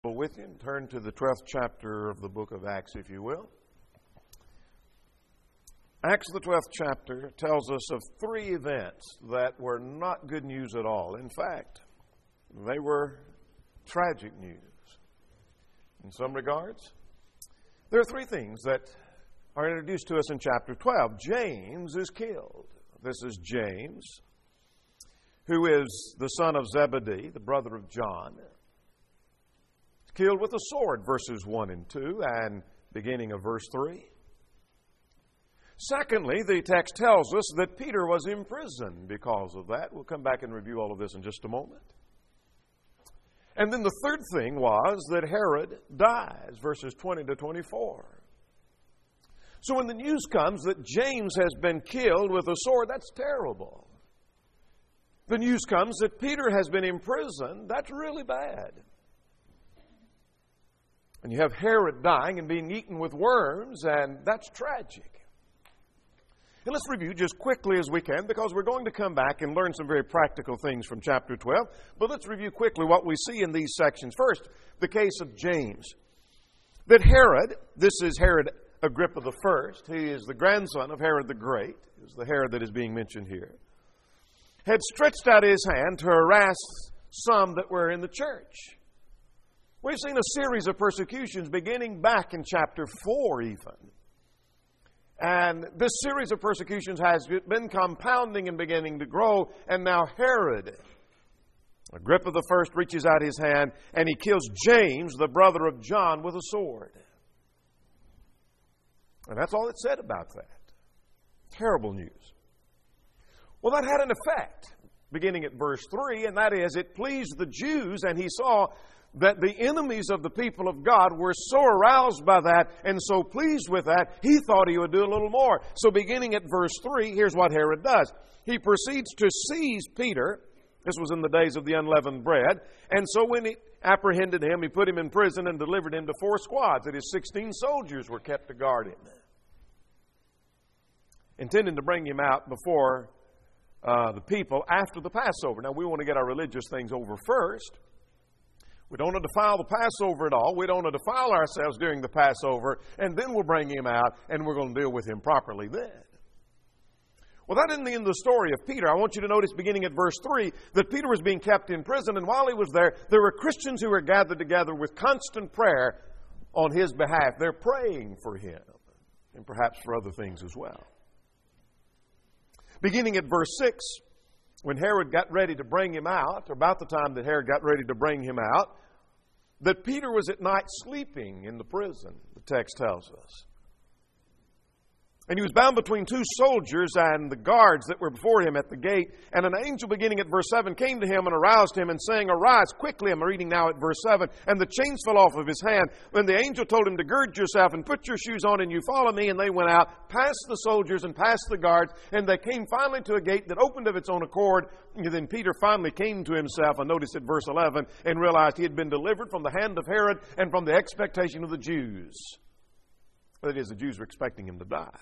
With you and turn to the 12th chapter of the book of Acts, if you will. Acts, the 12th chapter, tells us of three events that were not good news at all. In fact, they were tragic news. In some regards, there are three things that are introduced to us in chapter 12. James is killed. This is James, who is the son of Zebedee, the brother of John. Killed with a sword, verses 1 and 2, and beginning of verse 3. Secondly, the text tells us that Peter was imprisoned because of that. We'll come back and review all of this in just a moment. And then the third thing was that Herod dies, verses 20 to 24. So when the news comes that James has been killed with a sword, that's terrible. The news comes that Peter has been imprisoned, that's really bad. And you have Herod dying and being eaten with worms, and that's tragic. And let's review just quickly as we can, because we're going to come back and learn some very practical things from chapter 12. But let's review quickly what we see in these sections. First, the case of James. That Herod, this is Herod Agrippa I, he is the grandson of Herod the Great, is the Herod that is being mentioned here, had stretched out his hand to harass some that were in the church. We've seen a series of persecutions beginning back in chapter 4 even. And this series of persecutions has been compounding and beginning to grow. And now Herod, Agrippa I, reaches out his hand and he kills James, the brother of John, with a sword. And that's all it's said about that. Terrible news. Well, that had an effect, beginning at verse 3, and that is, it pleased the Jews, and he saw that the enemies of the people of God were so aroused by that and so pleased with that, he thought he would do a little more. So beginning at verse 3, here's what Herod does. He proceeds to seize Peter. This was in the days of the unleavened bread. And so when he apprehended him, he put him in prison and delivered him to 4 squads. That is, 16 soldiers were kept to guard him, intending to bring him out before the people after the Passover. Now, we want to get our religious things over first. We don't want to defile the Passover at all. We don't want to defile ourselves during the Passover, and then we'll bring him out, and we're going to deal with him properly then. Well, that isn't the end of the story of Peter. I want you to notice, beginning at verse 3, that Peter was being kept in prison, and while he was there were Christians who were gathered together with constant prayer on his behalf. They're praying for him, and perhaps for other things as well. Beginning at verse 6, when Herod got ready to bring him out, or about the time that Herod got ready to bring him out, that Peter was at night sleeping in the prison, the text tells us. And he was bound between 2 soldiers and the guards that were before him at the gate. And an angel, beginning at verse 7, came to him and aroused him and saying, "Arise quickly." I'm reading now at verse 7. And the chains fell off of his hand. When the angel told him to gird yourself and put your shoes on and you follow me. And they went out, past the soldiers and past the guards. And they came finally to a gate that opened of its own accord. And then Peter finally came to himself, and notice at verse 11, and realized he had been delivered from the hand of Herod and from the expectation of the Jews. That is, the Jews were expecting him to die.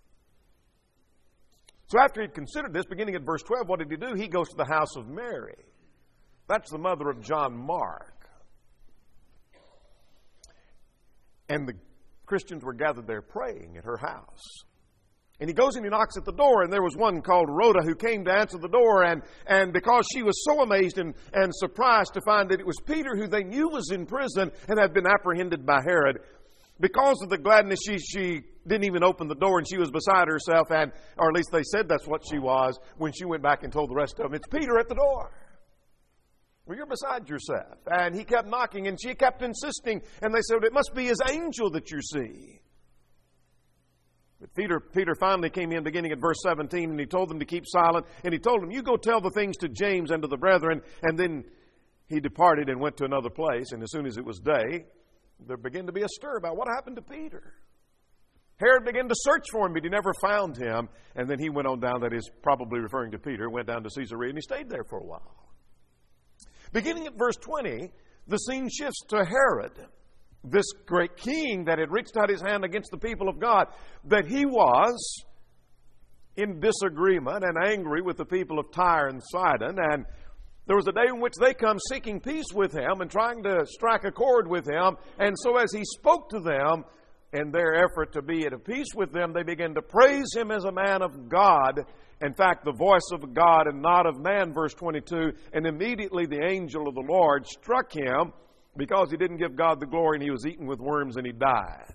So after he'd considered this, beginning at verse 12, what did he do? He goes to the house of Mary. That's the mother of John Mark. And the Christians were gathered there praying at her house. And he goes and he knocks at the door, and there was one called Rhoda who came to answer the door. And because she was so amazed and surprised to find that it was Peter, who they knew was in prison and had been apprehended by Herod, because of the gladness, she didn't even open the door, and she was beside herself, or at least they said that's what she was when she went back and told the rest of them, "It's Peter at the door." Well, you're beside yourself. And he kept knocking, and she kept insisting, and they said, "It must be his angel that you see." But Peter finally came in, beginning at verse 17, and he told them to keep silent, and he told them, "You go tell the things to James and to the brethren." And then he departed and went to another place, and as soon as it was day, there began to be a stir about what happened to Peter. Herod began to search for him, but he never found him. And then he went on down, that is probably referring to Peter, went down to Caesarea, and he stayed there for a while. Beginning at verse 20, the scene shifts to Herod, this great king that had reached out his hand against the people of God, that he was in disagreement and angry with the people of Tyre and Sidon, and There was a day in which they come seeking peace with him and trying to strike a chord with him. And so as he spoke to them, in their effort to be at peace with them, they began to praise him as a man of God. In fact, the voice of God and not of man, verse 22. And immediately the angel of the Lord struck him because he didn't give God the glory, and he was eaten with worms, and he died.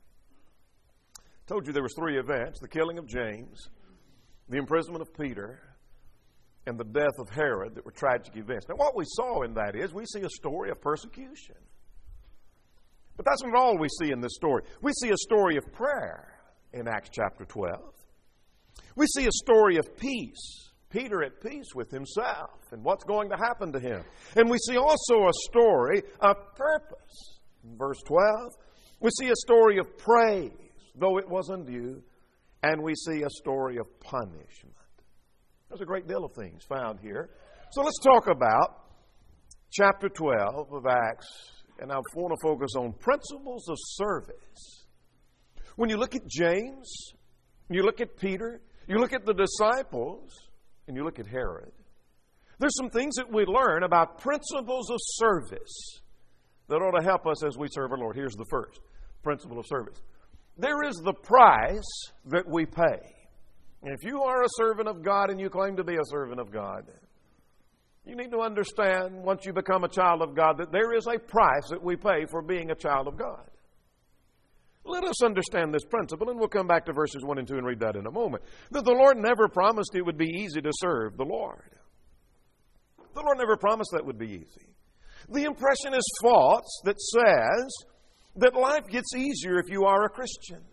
I told you there was 3 events: the killing of James, the imprisonment of Peter, and the death of Herod, that were tragic events. Now, what we saw in that is we see a story of persecution. But that's not all we see in this story. We see a story of prayer in Acts chapter 12. We see a story of peace. Peter at peace with himself and what's going to happen to him. And we see also a story of purpose. In verse 12, we see a story of praise, though it was undue, and we see a story of punishment. There's a great deal of things found here. So let's talk about chapter 12 of Acts, and I want to focus on principles of service. When you look at James, you look at Peter, you look at the disciples, and you look at Herod, there's some things that we learn about principles of service that ought to help us as we serve our Lord. Here's the first principle of service. There is the price that we pay. And if you are a servant of God and you claim to be a servant of God, you need to understand, once you become a child of God, that there is a price that we pay for being a child of God. Let us understand this principle, and we'll come back to verses 1 and 2 and read that in a moment. That the Lord never promised it would be easy to serve the Lord. The Lord never promised that would be easy. The impression is false that says that life gets easier if you are a Christian.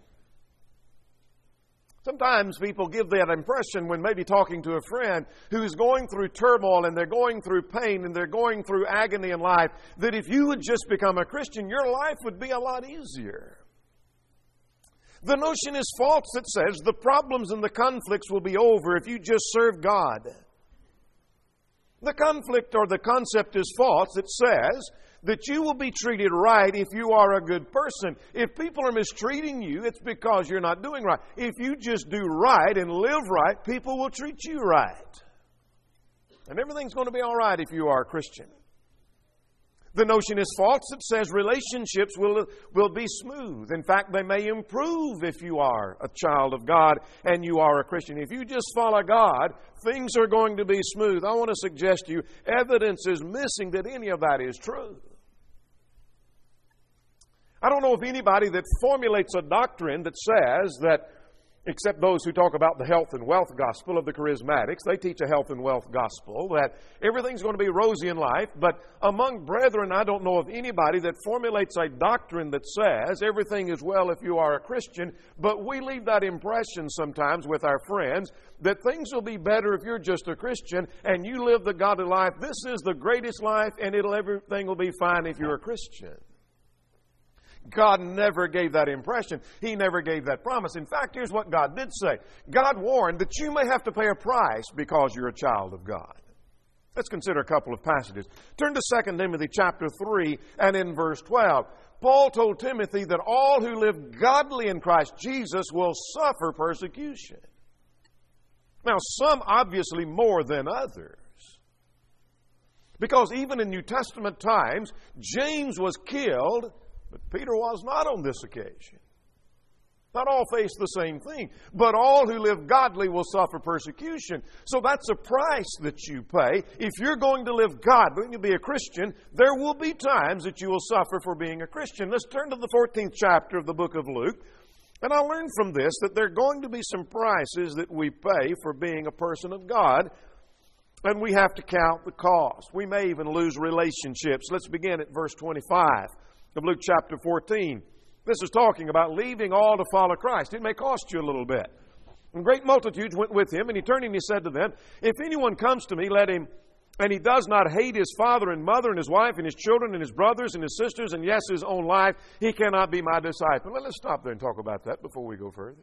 Sometimes people give that impression when maybe talking to a friend who's going through turmoil and they're going through pain and they're going through agony in life, that if you would just become a Christian, your life would be a lot easier. The notion is false that says the problems and the conflicts will be over if you just serve God. The conflict or the concept is false that says that you will be treated right if you are a good person. If people are mistreating you, it's because you're not doing right. If you just do right and live right, people will treat you right. And everything's going to be all right if you are a Christian. The notion is false that says relationships will be smooth. In fact, they may improve if you are a child of God and you are a Christian. If you just follow God, things are going to be smooth. I want to suggest to you, evidence is missing that any of that is true. I don't know of anybody that formulates a doctrine that says that, except those who talk about the health and wealth gospel of the charismatics, they teach a health and wealth gospel, that everything's going to be rosy in life. But among brethren, I don't know of anybody that formulates a doctrine that says everything is well if you are a Christian, but we leave that impression sometimes with our friends that things will be better if you're just a Christian and you live the godly life. This is the greatest life and everything will be fine if you're a Christian. God never gave that impression. He never gave that promise. In fact, here's what God did say. God warned that you may have to pay a price because you're a child of God. Let's consider a couple of passages. Turn to 2 Timothy chapter 3 and in verse 12. Paul told Timothy that all who live godly in Christ Jesus will suffer persecution. Now, some obviously more than others. Because even in New Testament times, James was killed, but Peter was not on this occasion. Not all face the same thing, but all who live godly will suffer persecution. So that's a price that you pay. If you're going to live godly and you'll be a Christian, there will be times that you will suffer for being a Christian. Let's turn to the 14th chapter of the book of Luke. And I learned from this that there are going to be some prices that we pay for being a person of God. And we have to count the cost. We may even lose relationships. Let's begin at verse 25 of Luke chapter 14. This is talking about leaving all to follow Christ. It may cost you a little bit. And great multitudes went with him, and he turned and he said to them, if anyone comes to me, let him, and he does not hate his father and mother and his wife and his children and his brothers and his sisters and yes, his own life, he cannot be my disciple. Well, let's stop there and talk about that before we go further.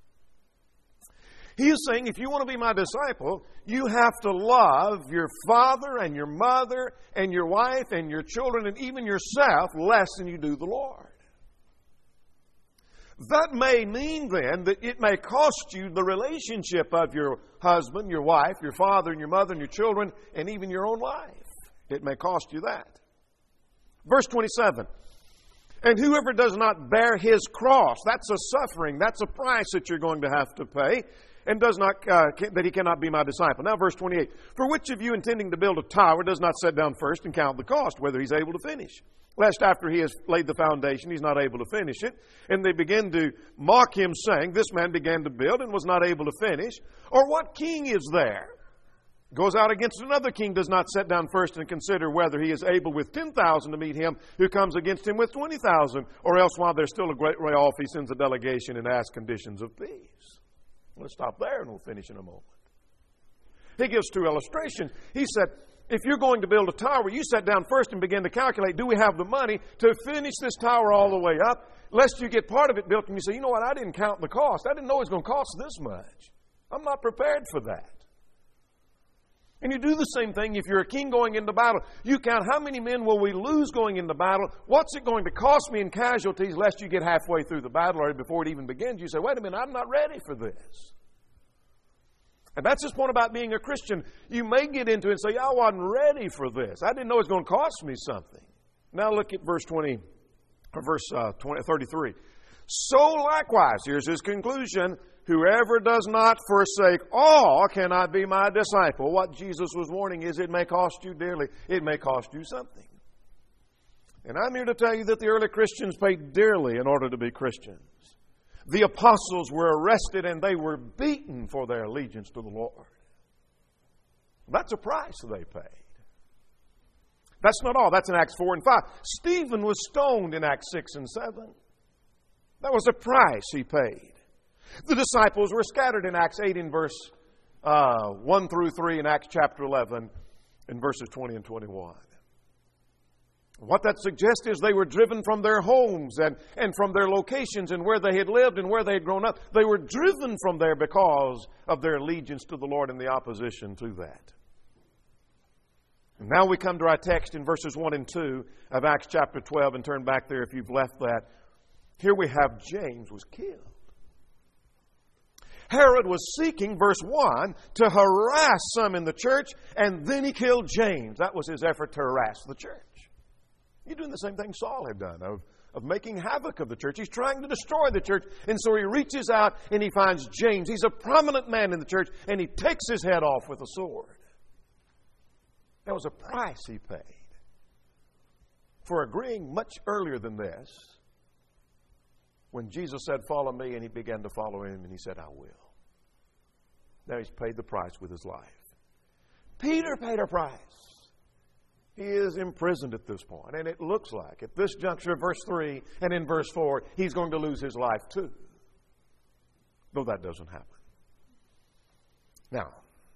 He is saying, if you want to be my disciple, you have to love your father and your mother and your wife and your children and even yourself less than you do the Lord. That may mean then that it may cost you the relationship of your husband, your wife, your father and your mother and your children, and even your own life. It may cost you that. Verse 27. And whoever does not bear his cross, that's a suffering, that's a price that you're going to have to pay, and does not that he cannot be my disciple. Now verse 28. For which of you intending to build a tower does not sit down first and count the cost, whether he's able to finish? Lest after he has laid the foundation, he's not able to finish it. And they begin to mock him, saying, this man began to build and was not able to finish. Or what king is there? Goes out against another king, does not sit down first and consider whether he is able with 10,000 to meet him who comes against him with 20,000. Or else while there's still a great way off, he sends a delegation and asks conditions of peace. Let's stop there and we'll finish in a moment. He gives two illustrations. He said, if you're going to build a tower, you sit down first and begin to calculate, do we have the money to finish this tower all the way up? Lest you get part of it built and you say, you know what, I didn't count the cost. I didn't know it was going to cost this much. I'm not prepared for that. And you do the same thing if you're a king going into battle. You count how many men will we lose going into battle? What's it going to cost me in casualties lest you get halfway through the battle or before it even begins? You say, wait a minute, I'm not ready for this. And that's his point about being a Christian. You may get into it and say, I wasn't ready for this. I didn't know it was going to cost me something. Now look at verse 33. So likewise, here's his conclusion, whoever does not forsake all cannot be my disciple. What Jesus was warning is it may cost you dearly. It may cost you something. And I'm here to tell you that the early Christians paid dearly in order to be Christians. The apostles were arrested and they were beaten for their allegiance to the Lord. That's a price they paid. That's not all. That's in Acts 4 and 5. Stephen was stoned in Acts 6 and 7. That was a price he paid. The disciples were scattered in Acts 8 in verse 1 through 3 and Acts chapter 11 in verses 20 and 21. What that suggests is they were driven from their homes and from their locations and where they had lived and where they had grown up. They were driven from there because of their allegiance to the Lord and the opposition to that. And now we come to our text in verses 1 and 2 of Acts chapter 12, and turn back there if you've left that. Here we have James was killed. Herod was seeking, verse 1, to harass some in the church, and then he killed James. That was his effort to harass the church. You're doing the same thing Saul had done, of making havoc of the church. He's trying to destroy the church, and so he reaches out and he finds James. He's a prominent man in the church, and he takes his head off with a sword. That was a price he paid for agreeing much earlier than this, when Jesus said, follow me, and he began to follow him, and he said, I will. Now he's paid the price with his life. Peter paid a price. He is imprisoned at this point, and it looks like at this juncture of verse 3 and in verse 4, he's going to lose his life too. Though that doesn't happen. Now,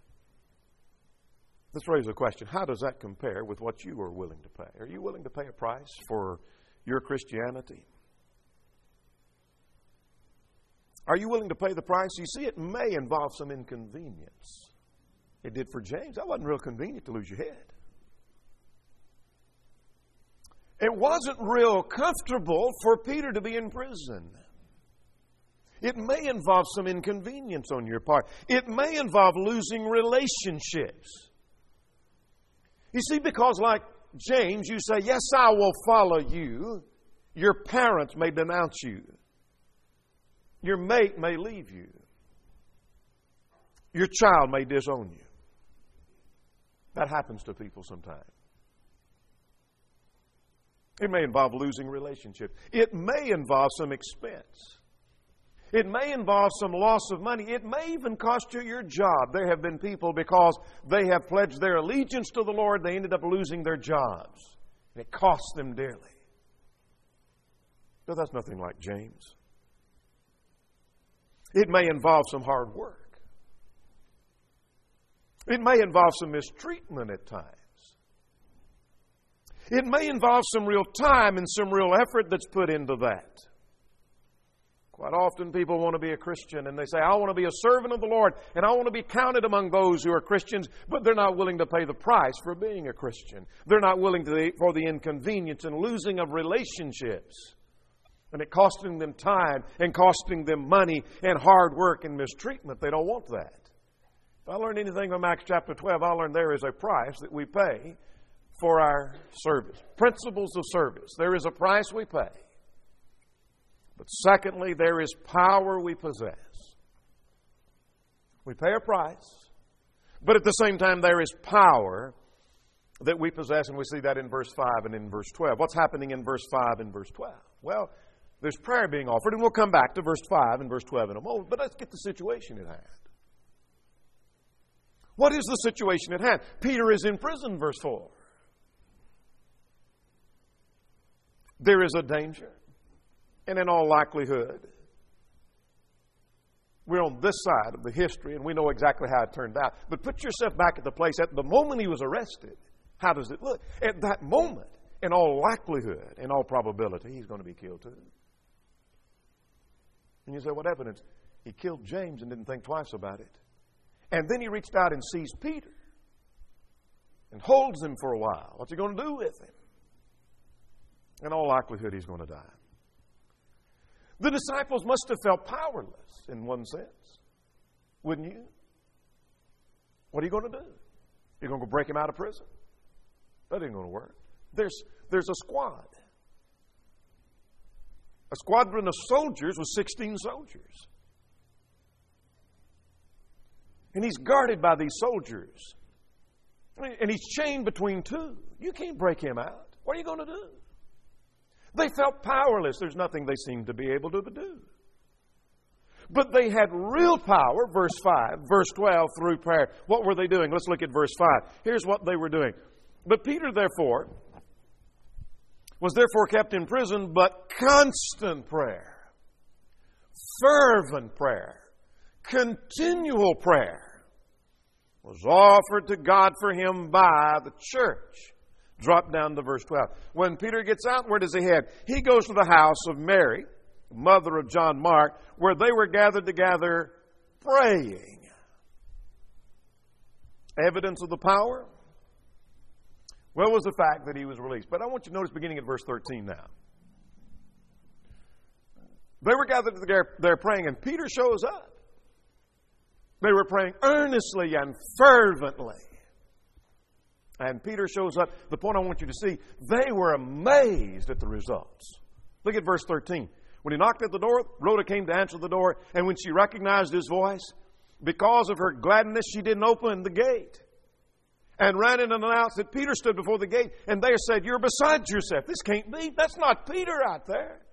let's raise a question. How does that compare with what you are willing to pay? Are you willing to pay a price for your Christianity? Are you willing to pay the price? You see, it may involve some inconvenience. It did for James. That wasn't real convenient to lose your head. It wasn't real comfortable for Peter to be in prison. It may involve some inconvenience on your part. It may involve losing relationships. You see, because like James, you say, yes, I will follow you. Your parents may denounce you. Your mate may leave you. Your child may disown you. That happens to people sometimes. It may involve losing relationships. It may involve some expense. It may involve some loss of money. It may even cost you your job. There have been people, because they have pledged their allegiance to the Lord, they ended up losing their jobs. And it cost them dearly. But that's nothing like James. It may involve some hard work. It may involve some mistreatment at times. It may involve some real time and some real effort that's put into that. Quite often people want to be a Christian and they say, I want to be a servant of the Lord and I want to be counted among those who are Christians, but they're not willing to pay the price for being a Christian. They're not willing for the inconvenience and losing of relationships. And it costing them time and costing them money and hard work and mistreatment. They don't want that. If I learned anything from Acts chapter 12, I learned there is a price that we pay for our service. Principles of service. There is a price we pay. But secondly, there is power we possess. We pay a price, but at the same time there is power that we possess, and we see that in verse 5 and in verse 12. What's happening in verse 5 and verse 12? Well, there's prayer being offered, and we'll come back to verse 5 and verse 12 in a moment, but let's get the situation at hand. What is the situation at hand? Peter is in prison, verse 4. There is a danger, and in all likelihood, we're on this side of the history, and we know exactly how it turned out. But put yourself back at the place at the moment he was arrested. How does it look? At that moment, in all likelihood, in all probability, he's going to be killed too. And you say, what evidence? He killed James and didn't think twice about it. And then he reached out and seized Peter and holds him for a while. What's he going to do with him? In all likelihood, he's going to die. The disciples must have felt powerless in one sense. Wouldn't you? What are you going to do? You're going to go break him out of prison? That ain't going to work. There's a squad. A squadron of soldiers with 16 soldiers. And he's guarded by these soldiers. And he's chained between two. You can't break him out. What are you going to do? They felt powerless. There's nothing they seemed to be able to do. But they had real power, verse 5, verse 12, through prayer. What were they doing? Let's look at verse 5. Here's what they were doing. But Peter, therefore, was therefore kept in prison, but constant prayer, fervent prayer, continual prayer was offered to God for him by the church. Drop down to verse 12. When Peter gets out, where does he head? He goes to the house of Mary, mother of John Mark, where they were gathered together praying. Evidence of the power? Well, was the fact that he was released. But I want you to notice beginning at verse 13 now. They were gathered together there praying, and Peter shows up. They were praying earnestly and fervently. And Peter shows up. The point I want you to see, they were amazed at the results. Look at verse 13. When he knocked at the door, Rhoda came to answer the door, and when she recognized his voice, because of her gladness, she didn't open the gate. And ran in and announced that Peter stood before the gate, and they said, "You're beside yourself. This can't be. That's not Peter out there.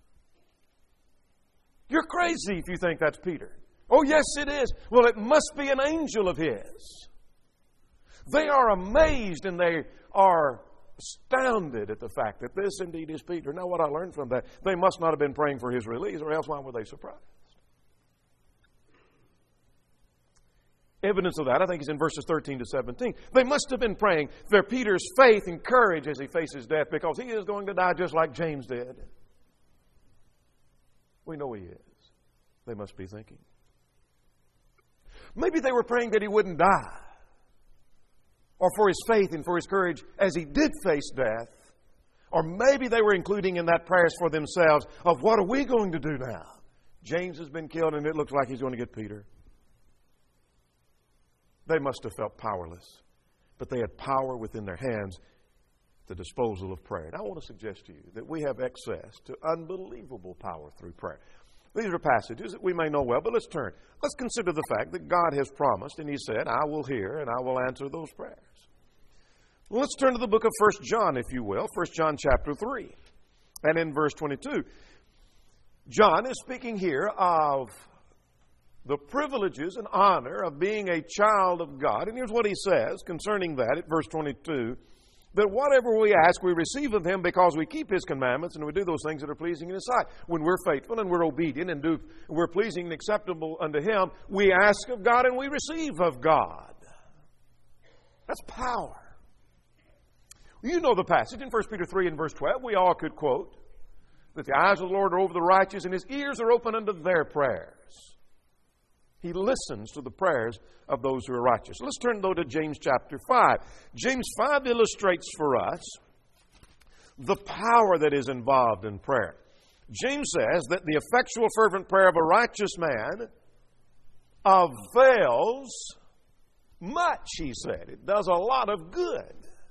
You're crazy if you think that's Peter." "Oh, yes, it is." "Well, it must be an angel of his." They are amazed and they are astounded at the fact that this indeed is Peter. Now, what I learned from that, they must not have been praying for his release, or else why were they surprised? Evidence of that, I think, is in verses 13 to 17. They must have been praying for Peter's faith and courage as he faces death, because he is going to die just like James did. We know he is. They must be thinking. Maybe they were praying that he wouldn't die, or for his faith and for his courage as he did face death. Or maybe they were including in that prayers for themselves of, what are we going to do now? James has been killed and it looks like he's going to get Peter. They must have felt powerless, but they had power within their hands at the disposal of prayer. And I want to suggest to you that we have access to unbelievable power through prayer. These are passages that we may know well, but let's turn. Let's consider the fact that God has promised, and he said, "I will hear and I will answer those prayers." Well, let's turn to the book of 1 John, if you will. 1 John chapter 3. And in verse 22, John is speaking here of the privileges and honor of being a child of God. And here's what he says concerning that at verse 22. That whatever we ask, we receive of him because we keep his commandments and we do those things that are pleasing in his sight. When we're faithful and we're obedient and we're pleasing and acceptable unto him, we ask of God and we receive of God. That's power. You know the passage in 1 Peter 3 and verse 12. We all could quote that the eyes of the Lord are over the righteous and his ears are open unto their prayers. He listens to the prayers of those who are righteous. Let's turn, though, to James chapter 5. James 5 illustrates for us the power that is involved in prayer. James says that the effectual fervent prayer of a righteous man avails much, he said. It does a lot of good.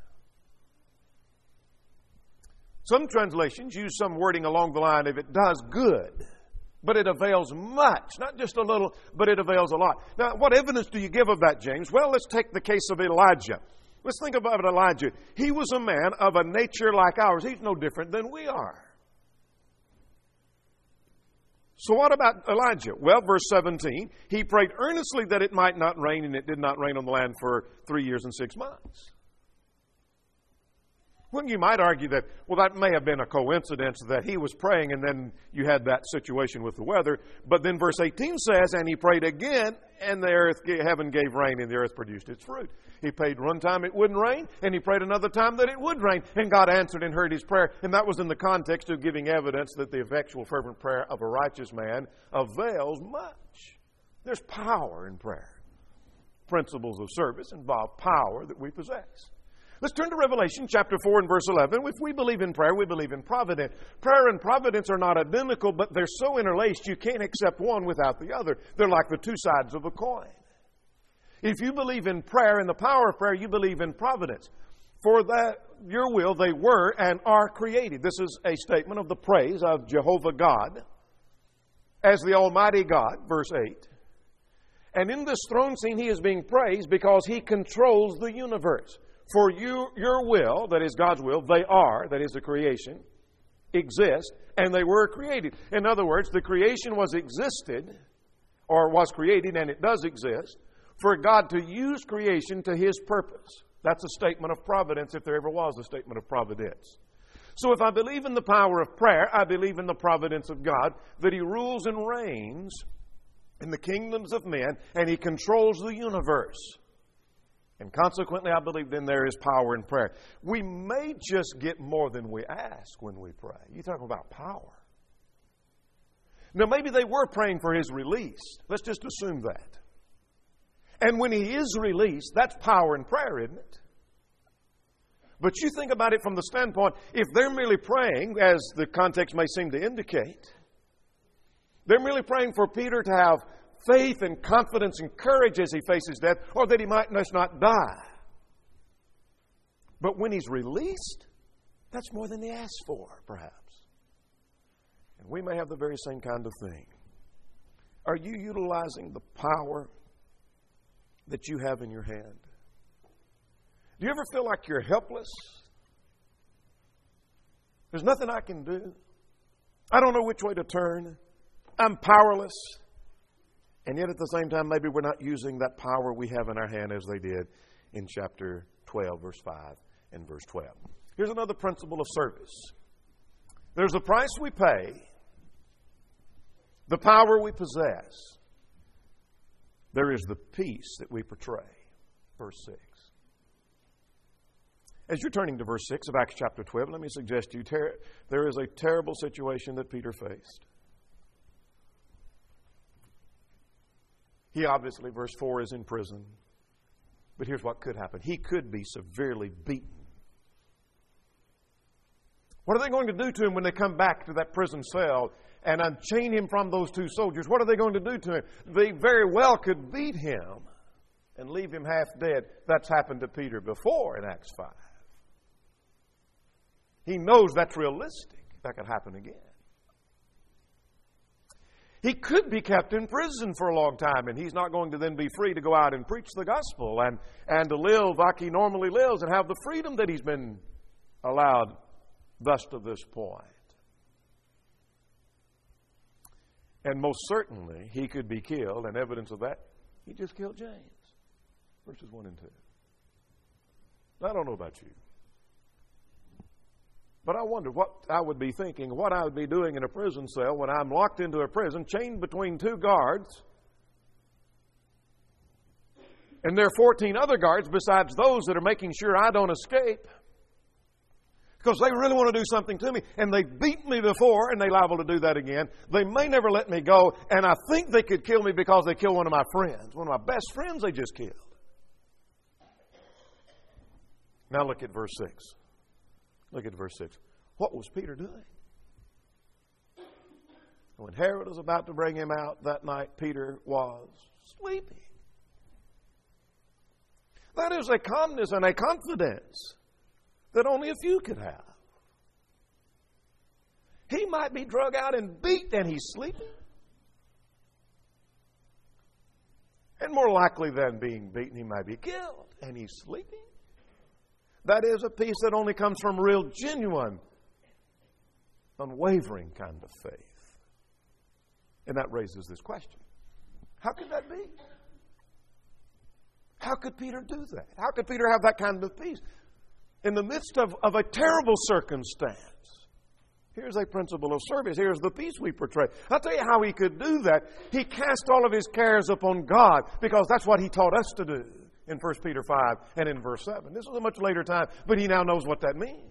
Some translations use some wording along the line of it does good, but it avails much. Not just a little, but it avails a lot. Now, what evidence do you give of that, James? Well, let's take the case of Elijah. Let's think about Elijah. He was a man of a nature like ours. He's no different than we are. So what about Elijah? Well, verse 17, he prayed earnestly that it might not rain, and it did not rain on the land for 3 years and 6 months. Well, you might argue that, well, that may have been a coincidence that he was praying and then you had that situation with the weather. But then verse 18 says, and he prayed again, and the earth, heaven gave rain, and the earth produced its fruit. He prayed one time it wouldn't rain, and he prayed another time that it would rain. And God answered and heard his prayer. And that was in the context of giving evidence that the effectual fervent prayer of a righteous man avails much. There's power in prayer. Principles of service involve power that we possess. Let's turn to Revelation chapter 4 and verse 11. If we believe in prayer, we believe in providence. Prayer and providence are not identical, but they're so interlaced you can't accept one without the other. They're like the two sides of a coin. If you believe in prayer and the power of prayer, you believe in providence. For that your will they were and are created. This is a statement of the praise of Jehovah God as the Almighty God, verse 8. And in this throne scene, he is being praised because he controls the universe. For you, your will, that is God's will, they are, that is the creation, exist, and they were created. In other words, the creation was created, and it does exist, for God to use creation to his purpose. That's a statement of providence, if there ever was a statement of providence. So if I believe in the power of prayer, I believe in the providence of God, that he rules and reigns in the kingdoms of men, and he controls the universe. And consequently, I believe then there is power in prayer. We may just get more than we ask when we pray. You talk about power. Now, maybe they were praying for his release. Let's just assume that. And when he is released, that's power in prayer, isn't it? But you think about it from the standpoint, if they're merely praying, as the context may seem to indicate, they're merely praying for Peter to have faith and confidence and courage as he faces death, or that he might just not die. But when he's released, that's more than they asked for, perhaps. And we may have the very same kind of thing. Are you utilizing the power that you have in your hand? Do you ever feel like you're helpless? There's nothing I can do. I don't know which way to turn. I'm powerless. And yet at the same time, maybe we're not using that power we have in our hand as they did in chapter 12, verse 5 and verse 12. Here's another principle of service. There's a price we pay, the power we possess. There is the peace that we portray. Verse 6. As you're turning to verse 6 of Acts chapter 12, let me suggest to you there is a terrible situation that Peter faced. He obviously, verse 4, is in prison. But here's what could happen. He could be severely beaten. What are they going to do to him when they come back to that prison cell and unchain him from those two soldiers? What are they going to do to him? They very well could beat him and leave him half dead. That's happened to Peter before in Acts 5. He knows that's realistic. That could happen again. He could be kept in prison for a long time, and he's not going to then be free to go out and preach the gospel and to live like he normally lives and have the freedom that he's been allowed thus to this point. And most certainly, he could be killed, and evidence of that, he just killed James. Verses 1 and 2. I don't know about you. But I wonder what I would be thinking, what I would be doing in a prison cell when I'm locked into a prison, chained between two guards. And there are 14 other guards besides those that are making sure I don't escape. Because they really want to do something to me. And they beat me before, and they're liable to do that again. They may never let me go, and I think they could kill me because they killed one of my friends. One of my best friends they just killed. Now look at verse 6. Look at verse 6. What was Peter doing? when Herod was about to bring him out that night, Peter was sleeping. That is a calmness and a confidence that only a few could have. He might be drug out and beat and he's sleeping. And more likely than being beaten, he might be killed and he's sleeping. That is a peace that only comes from real, genuine, unwavering kind of faith. And that raises this question. How could that be? How could Peter do that? How could Peter have that kind of peace in the midst of a terrible circumstance? Here's a principle of service. Here's the peace we portray. I'll tell you how he could do that. He cast all of his cares upon God because that's what he taught us to do in 1 Peter 5 and in verse 7. This was a much later time, but he now knows what that means.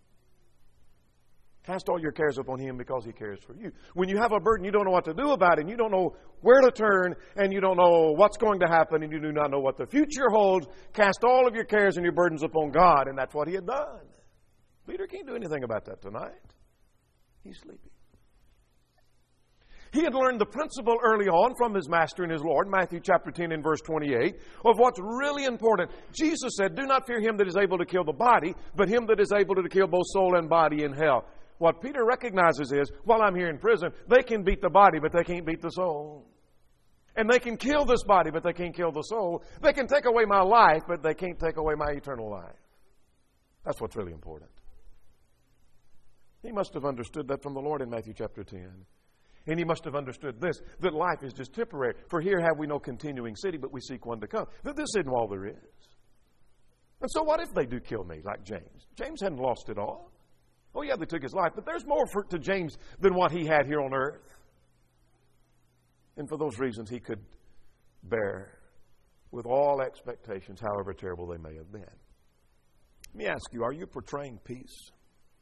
Cast all your cares upon him because he cares for you. When you have a burden, you don't know what to do about it, and you don't know where to turn, and you don't know what's going to happen, and you do not know what the future holds, cast all of your cares and your burdens upon God, and that's what he had done. Peter can't do anything about that tonight. He's sleeping. He had learned the principle early on from his master and his Lord, Matthew chapter 10 and verse 28, of what's really important. Jesus said, do not fear him that is able to kill the body, but him that is able to kill both soul and body in hell. What Peter recognizes is, while I'm here in prison, they can beat the body, but they can't beat the soul. And they can kill this body, but they can't kill the soul. They can take away my life, but they can't take away my eternal life. That's what's really important. He must have understood that from the Lord in Matthew chapter 10. And he must have understood this, that life is just temporary. For here have we no continuing city, but we seek one to come. That this isn't all there is. And so what if they do kill me, like James? James hadn't lost it all. Oh, yeah, they took his life, but there's more to James than what he had here on earth. And for those reasons, he could bear with all expectations, however terrible they may have been. Let me ask you, are you portraying peace?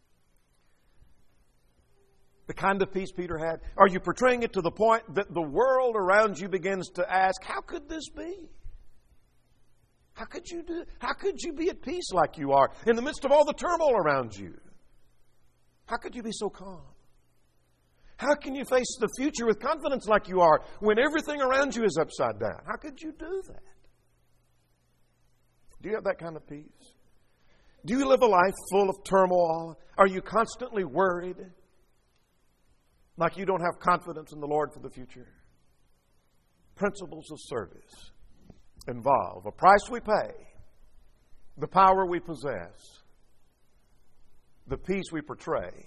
The kind of peace Peter had? Are you portraying it to the point that the world around you begins to ask, how could this be? How could you do? How could you be at peace like you are in the midst of all the turmoil around you? How could you be so calm? How can you face the future with confidence like you are when everything around you is upside down? How could you do that? Do you have that kind of peace? Do you live a life full of turmoil? Are you constantly worried? Like you don't have confidence in the Lord for the future? Principles of service involve a price we pay, the power we possess, the peace we portray.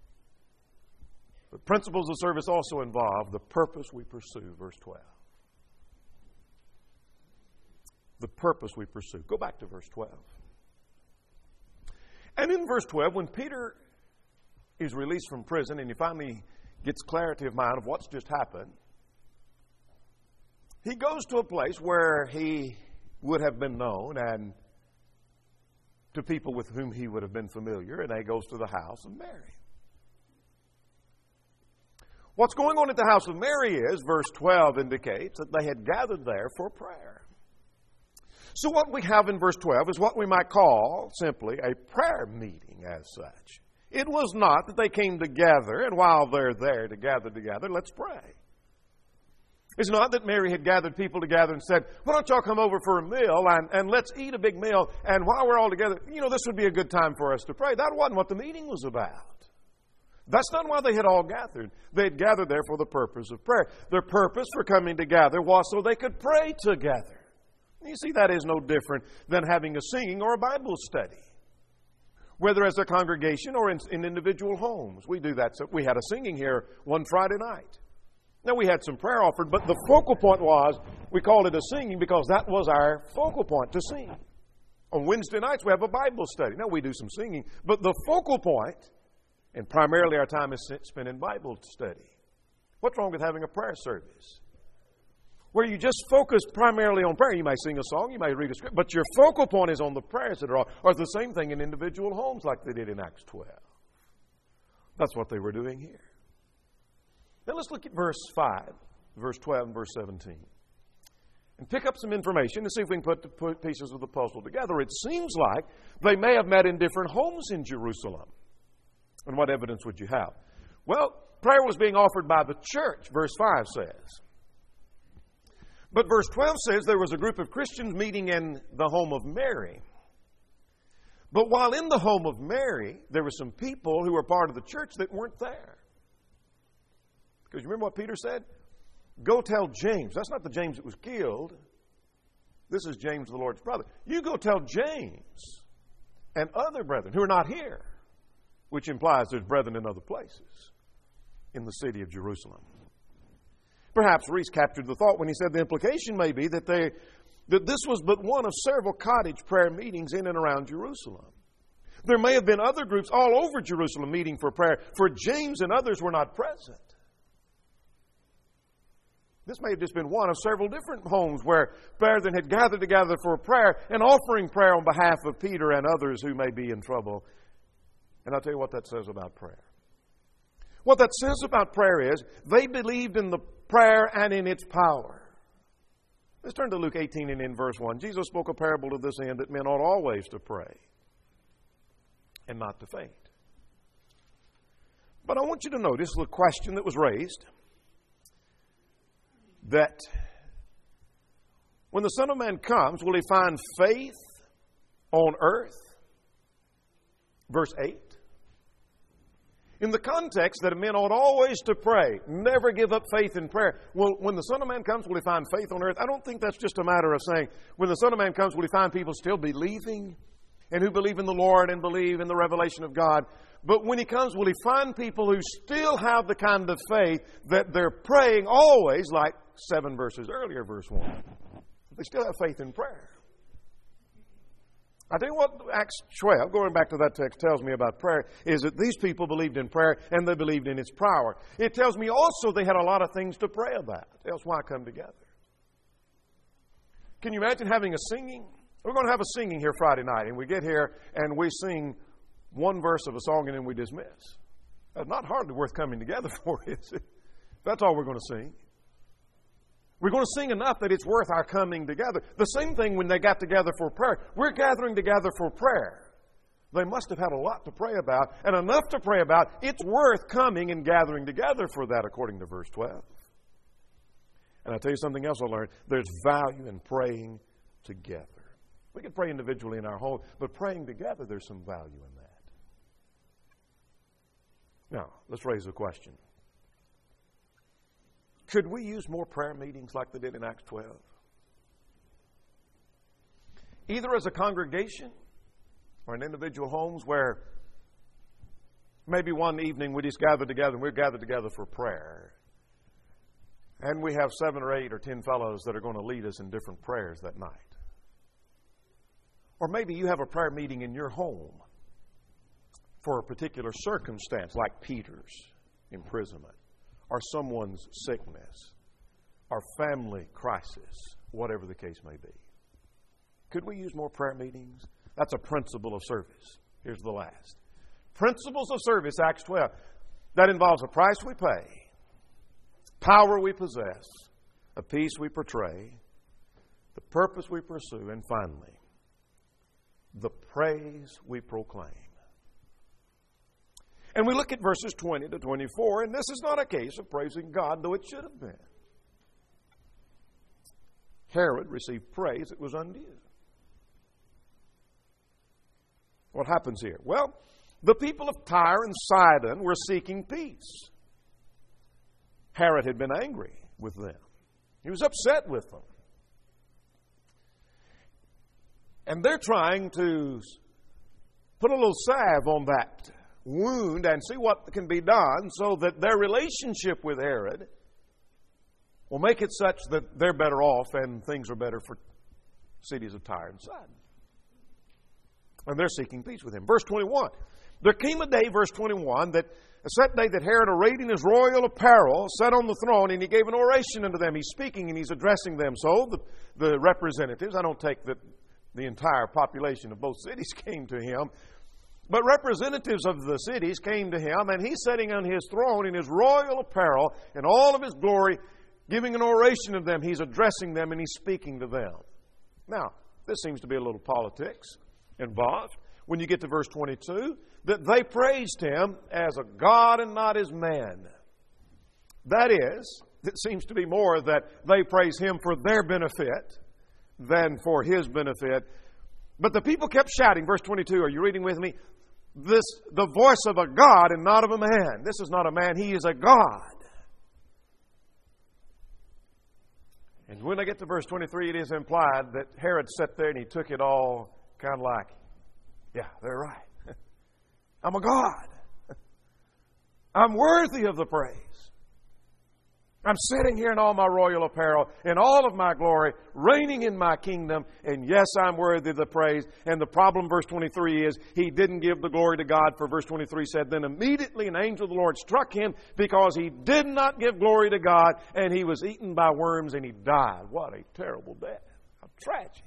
But principles of service also involve the purpose we pursue, verse 12. The purpose we pursue. Go back to verse 12. And in verse 12, when Peter is released from prison and he finally gets clarity of mind of what's just happened, he goes to a place where he would have been known and to people with whom he would have been familiar, and he goes to the house of Mary. What's going on at the house of Mary is, verse 12 indicates that they had gathered there for prayer. So what we have in verse 12 is what we might call simply a prayer meeting as such. It was not that they came together, and while they're there to gather together, let's pray. It's not that Mary had gathered people together and said, why don't y'all come over for a meal and let's eat a big meal, and while we're all together, this would be a good time for us to pray. That wasn't what the meeting was about. That's not why they had all gathered. They had gathered there for the purpose of prayer. Their purpose for coming together was so they could pray together. You see, that is no different than having a singing or a Bible study, whether as a congregation or in individual homes. We do that. So we had a singing here one Friday night. Now, we had some prayer offered, but the focal point was, we called it a singing because that was our focal point, to sing. On Wednesday nights, we have a Bible study. Now, we do some singing, but the focal point, and primarily our time is spent in Bible study. What's wrong with having a prayer service where you just focus primarily on prayer? You may sing a song, you may read a script, but your focal point is on the prayers that are on. Or the same thing in individual homes like they did in Acts 12. That's what they were doing here. Now let's look at verse 5, verse 12, and verse 17. And pick up some information and see if we can put the pieces of the puzzle together. It seems like they may have met in different homes in Jerusalem. And what evidence would you have? Well, prayer was being offered by the church, verse 5 says. But verse 12 says there was a group of Christians meeting in the home of Mary. But while in the home of Mary, there were some people who were part of the church that weren't there. Because you remember what Peter said? Go tell James. That's not the James that was killed. This is James, the Lord's brother. You go tell James and other brethren who are not here, which implies there's brethren in other places in the city of Jerusalem. Perhaps Reese captured the thought when he said the implication may be that this was but one of several cottage prayer meetings in and around Jerusalem. There may have been other groups all over Jerusalem meeting for prayer, for James and others were not present. This may have just been one of several different homes where brethren had gathered together for prayer and offering prayer on behalf of Peter and others who may be in trouble. And I'll tell you what that says about prayer. What that says about prayer is they believed in the prayer and in its power. Let's turn to Luke 18 and in verse 1. Jesus spoke a parable to this end that men ought always to pray and not to faint. But I want you to notice the question that was raised, that when the Son of Man comes, will he find faith on earth? Verse 8. In the context that men ought always to pray, never give up faith in prayer. Well, when the Son of Man comes, will he find faith on earth? I don't think that's just a matter of saying, when the Son of Man comes, will he find people still believing and who believe in the Lord and believe in the revelation of God? But when he comes, will he find people who still have the kind of faith that they're praying always, like 7 verses earlier, verse 1. They still have faith in prayer. I tell you what Acts 12, going back to that text, tells me about prayer, is that these people believed in prayer and they believed in its power. It tells me also they had a lot of things to pray about. Else why come together? Can you imagine having a singing? We're going to have a singing here Friday night, and we get here and we sing one verse of a song and then we dismiss. That's not hardly worth coming together for, is it? That's all we're going to sing. We're going to sing enough that it's worth our coming together. The same thing when they got together for prayer. We're gathering together for prayer. They must have had a lot to pray about, and enough to pray about. It's worth coming and gathering together for that, according to verse 12. And I'll tell you something else I learned. There's value in praying together. We can pray individually in our home, but praying together, there's some value in that. Now, let's raise a question. Could we use more prayer meetings like they did in Acts 12? Either as a congregation or in individual homes where maybe one evening we just gather together and we're gathered together for prayer. And we have 7 or 8 or 10 fellows that are going to lead us in different prayers that night. Or maybe you have a prayer meeting in your home for a particular circumstance, like Peter's imprisonment, or someone's sickness, or family crisis, whatever the case may be. Could we use more prayer meetings? That's a principle of service. Here's the last. Principles of service, Acts 12. That involves a price we pay, power we possess, a peace we portray, the purpose we pursue, and finally, the praise we proclaim. And we look at verses 20 to 24, and this is not a case of praising God, though it should have been. Herod received praise that was undue. What happens here? Well, the people of Tyre and Sidon were seeking peace. Herod had been angry with them. He was upset with them. And they're trying to put a little salve on that wound and see what can be done so that their relationship with Herod will make it such that they're better off and things are better for cities of Tyre and Sidon. And they're seeking peace with him. Verse 21. There came a day, verse 21, that a set day that Herod, arrayed in his royal apparel, sat on the throne, and he gave an oration unto them. He's speaking and he's addressing them. So the representatives, I don't take that the entire population of both cities came to him, but representatives of the cities came to him, and he's sitting on his throne in his royal apparel in all of his glory, giving an oration to them. He's addressing them and he's speaking to them. Now, this seems to be a little politics involved. When you get to verse 22, that they praised Him as a God and not as man. That is, it seems to be more that they praise Him for their benefit than for His benefit. But the people kept shouting, verse 22, are you reading with me? The voice of a God and not of a man. This is not a man, He is a God. And when I get to verse 23, it is implied that Herod sat there and he took it all kind of like, yeah, they're right. I'm a God. I'm worthy of the praise. I'm sitting here in all my royal apparel, in all of my glory, reigning in my kingdom, and yes, I'm worthy of the praise. And the problem, verse 23, is he didn't give the glory to God, for verse 23 said, then immediately an angel of the Lord struck him because he did not give glory to God, and he was eaten by worms and he died. What a terrible death. How tragic.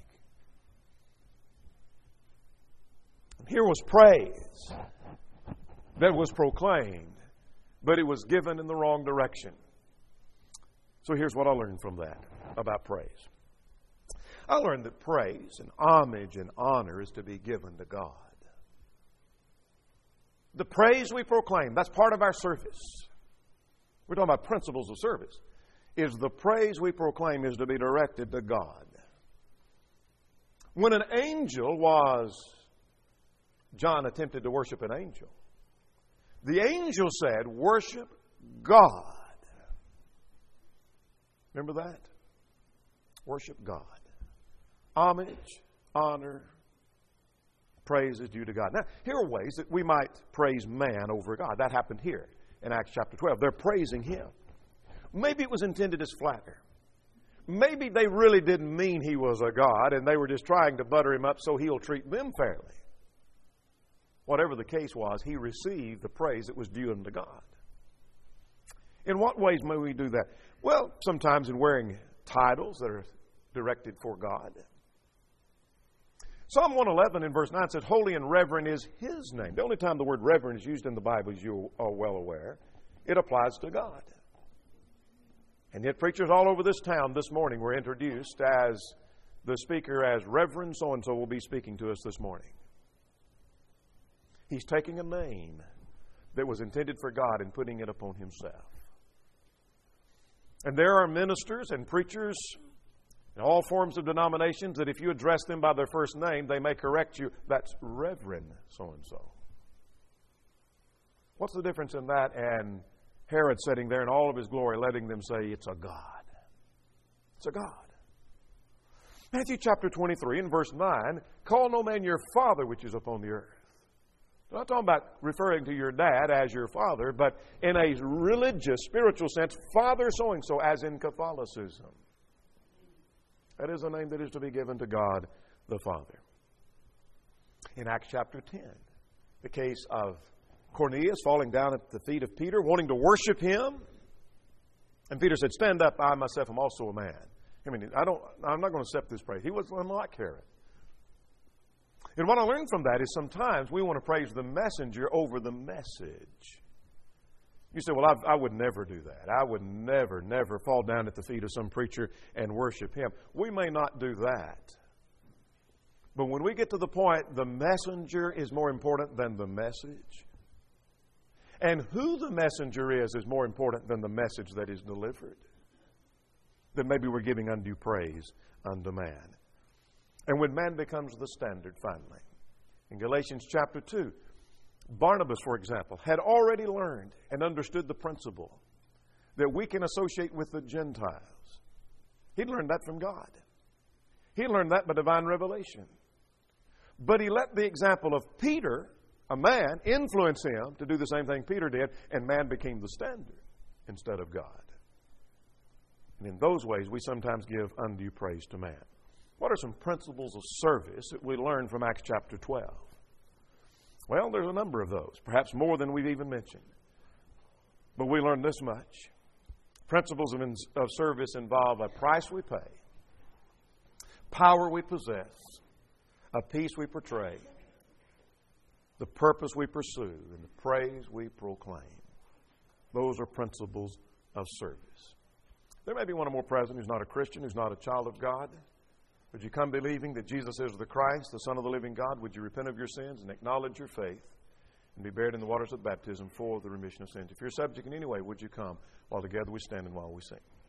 And here was praise that was proclaimed, but it was given in the wrong direction. So here's what I learned from that about praise. I learned that praise and homage and honor is to be given to God. The praise we proclaim, that's part of our service. We're talking about principles of service. Is the praise we proclaim is to be directed to God. When an angel was, John attempted to worship an angel. The angel said, worship God. Remember that? Worship God. Homage, honor, praise is due to God. Now, here are ways that we might praise man over God. That happened here in Acts chapter 12. They're praising Him. Maybe it was intended as flatter. Maybe they really didn't mean He was a God and they were just trying to butter Him up so He'll treat them fairly. Whatever the case was, He received the praise that was due unto God. In what ways may we do that? Well, sometimes in wearing titles that are directed for God. Psalm 111 in verse 9 says, holy and reverend is His name. The only time the word reverend is used in the Bible, as you are well aware, it applies to God. And yet preachers all over this town this morning were introduced as the speaker as Reverend so-and-so will be speaking to us this morning. He's taking a name that was intended for God and putting it upon Himself. And there are ministers and preachers in all forms of denominations that if you address them by their first name, they may correct you. That's Reverend so-and-so. What's the difference in that and Herod sitting there in all of his glory, letting them say it's a God? It's a God. Matthew chapter 23 and verse 9, call no man your father which is upon the earth. I'm not talking about referring to your dad as your father, but in a religious, spiritual sense, Father so-and-so, as in Catholicism. That is a name that is to be given to God the Father. In Acts chapter 10, the case of Cornelius falling down at the feet of Peter, wanting to worship him. And Peter said, stand up, I myself am also a man. I'm not going to accept this praise. He was unlike Herod. And what I learned from that is sometimes we want to praise the messenger over the message. You say, well, I would never do that. I would never fall down at the feet of some preacher and worship him. We may not do that. But when we get to the point, the messenger is more important than the message. And who the messenger is more important than the message that is delivered. Then maybe we're giving undue praise unto man. And when man becomes the standard, finally. In Galatians chapter 2, Barnabas, for example, had already learned and understood the principle that we can associate with the Gentiles. He'd learned that from God. He learned that by divine revelation. But he let the example of Peter, a man, influence him to do the same thing Peter did, and man became the standard instead of God. And in those ways, we sometimes give undue praise to man. What are some principles of service that we learn from Acts chapter 12? Well, there's a number of those, perhaps more than we've even mentioned. But we learn this much. Principles of service involve a price we pay, power we possess, a peace we portray, the purpose we pursue, and the praise we proclaim. Those are principles of service. There may be one or more present who's not a Christian, who's not a child of God. Would you come believing that Jesus is the Christ, the Son of the living God? Would you repent of your sins and acknowledge your faith and be buried in the waters of baptism for the remission of sins. If you're subject in any way, would you come while together we stand and while we sing?